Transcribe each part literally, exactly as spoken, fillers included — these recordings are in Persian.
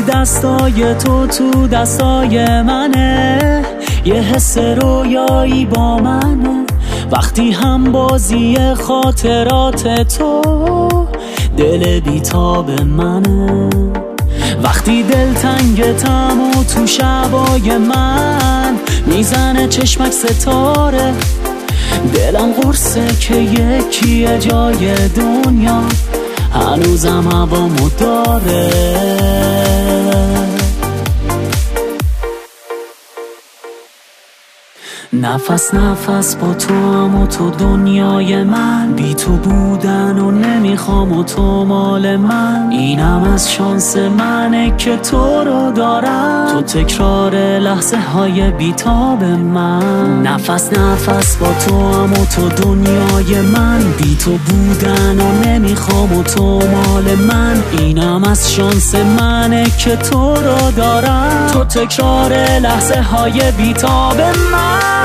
وقتی دستای تو تو دستای منه، یه حس رویایی با منه. وقتی هم بازی خاطرات تو دل بیتاب منه. وقتی دل تنگتم و تو شبای من میزنه چشمک ستاره، دلم قرصه که یکیه جای دنیا هنوزم هوامو داره. نفس نفس با تو هم و تو دنیای من، بی تو بودن و نمیخوام و تو مال من. اینم از شانس منه که تو رو دارم، تو تکرار لحظه های بیتاب من. نفس نفس با تو هم و تو دنیای من، بی تو بودن و نمیخوام و تو مال من. اینم از شانس منه که تو رو دارم، تو تکرار لحظه های بیتاب من.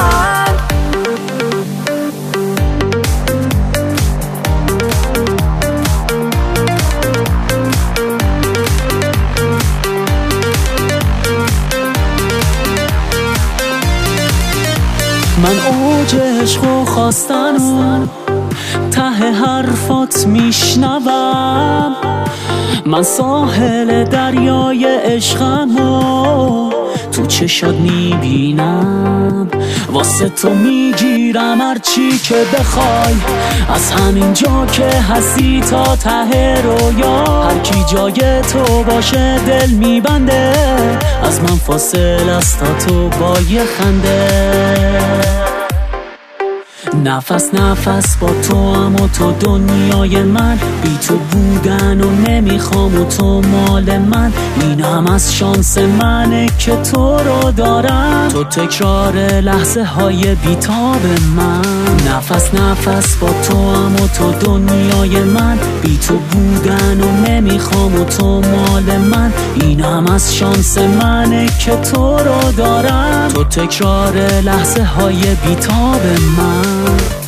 من اوج عشق و خواستن و ته حرفات میشنوم، من ساحل دریای عشقم و تو چشات میبینم. واسه تو میگیرم هرچی که بخوای، از همین جا که هستی تا ته رویا. هر کی جای تو باشه دل میبنده، از من فاصل است تا تو با یه خنده. نفس نفس با تو هم و تو دنیای من، بی تو بودن و نمیخوام و تو مال من. این هم از شانس منه که تو رو دارم، تو تکرار لحظه های بیتاب من. نفس نفس با تو هم و تو دنیای من، بی تو بودن و نمیخوام و تو مال من. این هم از شانس منه که تو رو دارم، تو تکرار لحظه های بیتاب من.